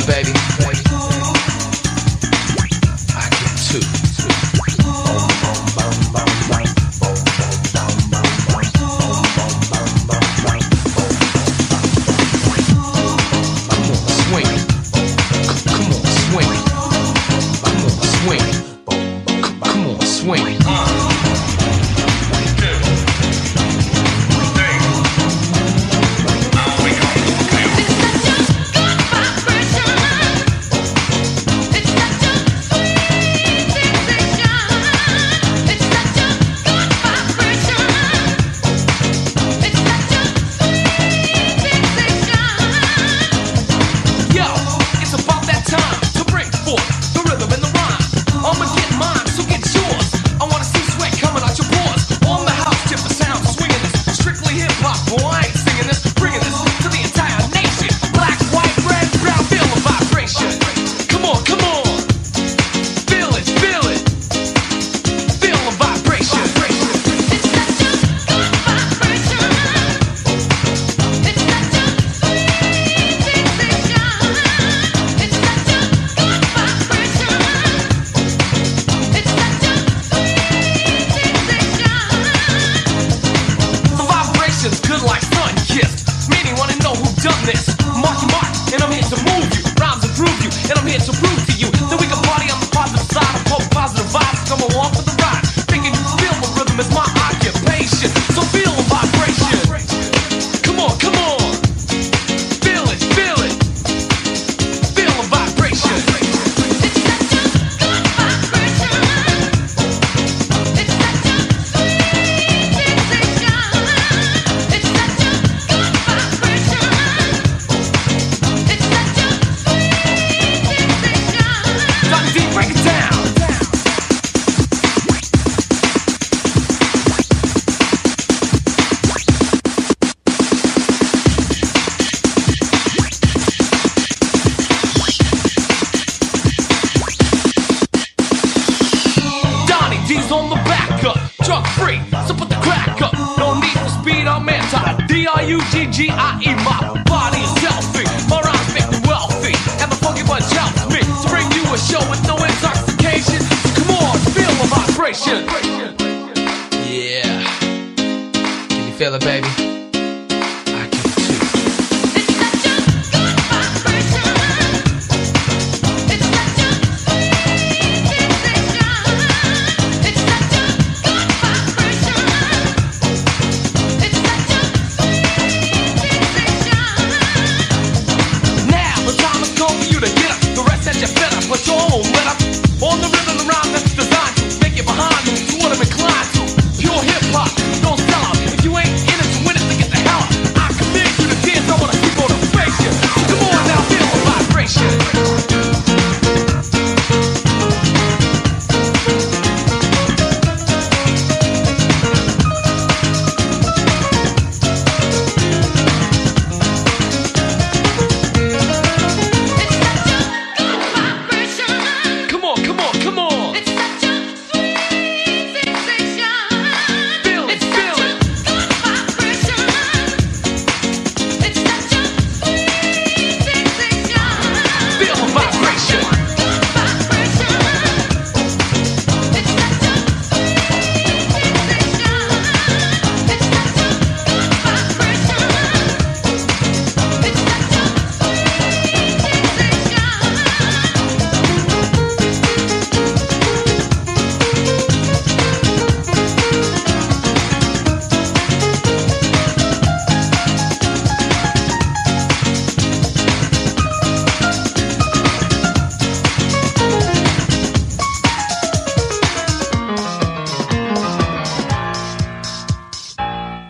baby. I get two. Swing. Good like sun kissed. Meaning wanna know who done this. Marky Mark, and I'm here to move you. Rhymes improve you, and I'm here to prove to you that we can party on the positive side of hope, positive vibes. Come along for the ride. Thinking you feel the rhythm is my occupation. So feel the vibration. Come on, come on. Feel it, feel it. Feel the vibration. Break it down. Donnie D's on the back up, drug free, so put the crack up. No need for speed, I'm anti. D-R-U-G-G-I-E, my body is healthy, my rhymes make me wealthy, and the funky bunch helps me to bring you a show with no intoxication. So come on, feel the vibration. Yeah, can you feel it, baby?